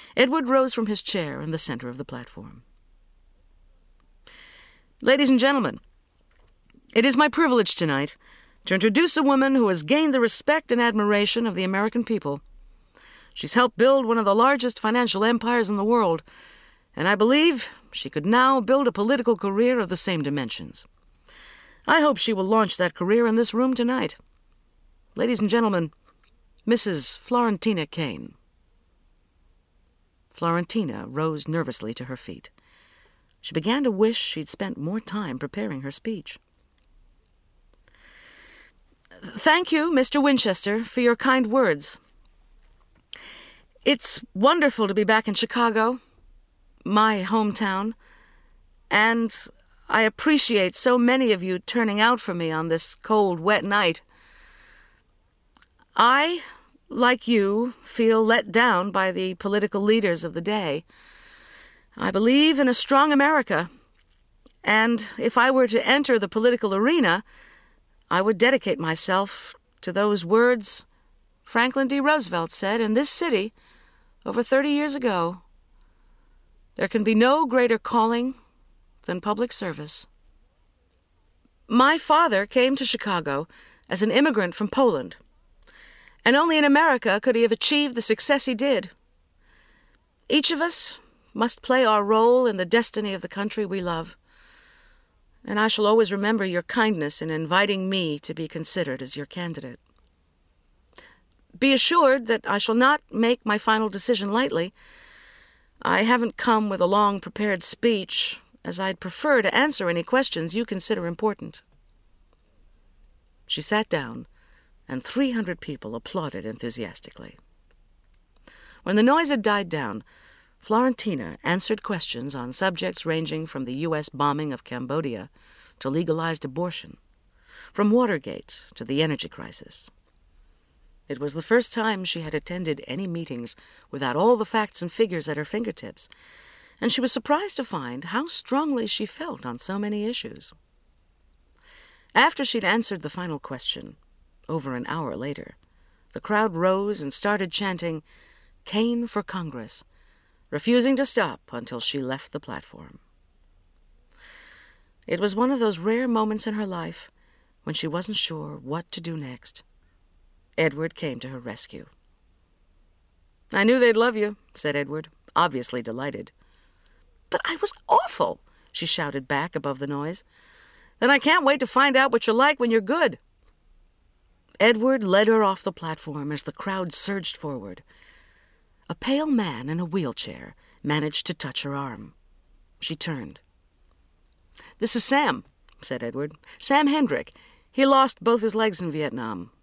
Edward rose from his chair in the center of the platform. Ladies and gentlemen, it is my privilege tonight to introduce a woman who has gained the respect and admiration of the American people. She's helped build one of the largest financial empires in the world, and I believe she could now build a political career of the same dimensions. I hope she will launch that career in this room tonight. Ladies and gentlemen, Mrs. Florentina Kane. Florentina rose nervously to her feet. She began to wish she'd spent more time preparing her speech. Thank you, Mr. Winchester, for your kind words. It's wonderful to be back in Chicago, my hometown, and I appreciate so many of you turning out for me on this cold, wet night. I, like you, feel let down by the political leaders of the day. I believe in a strong America, and if I were to enter the political arena, I would dedicate myself to those words Franklin D. Roosevelt said in this city over 30 years ago. There can be no greater calling than public service. My father came to Chicago as an immigrant from Poland, and only in America could he have achieved the success he did. Each of us must play our role in the destiny of the country we love, and I shall always remember your kindness in inviting me to be considered as your candidate. Be assured that I shall not make my final decision lightly. I haven't come with a long prepared speech, as I'd prefer to answer any questions you consider important. She sat down, and 300 people applauded enthusiastically. When the noise had died down, Florentina answered questions on subjects ranging from the U.S. bombing of Cambodia to legalized abortion, from Watergate to the energy crisis. It was the first time she had attended any meetings without all the facts and figures at her fingertips, and she was surprised to find how strongly she felt on so many issues. After she'd answered the final question, over an hour later, the crowd rose and started chanting, "Kane for Congress," refusing to stop until she left the platform. It was one of those rare moments in her life when she wasn't sure what to do next. Edward came to her rescue. "I knew they'd love you," said Edward, obviously delighted. "But I was awful," she shouted back above the noise. "Then I can't wait to find out what you're like when you're good." Edward led her off the platform as the crowd surged forward. A pale man in a wheelchair managed to touch her arm. She turned. "This is Sam," said Edward. "Sam Hendrick. He lost both his legs in Vietnam.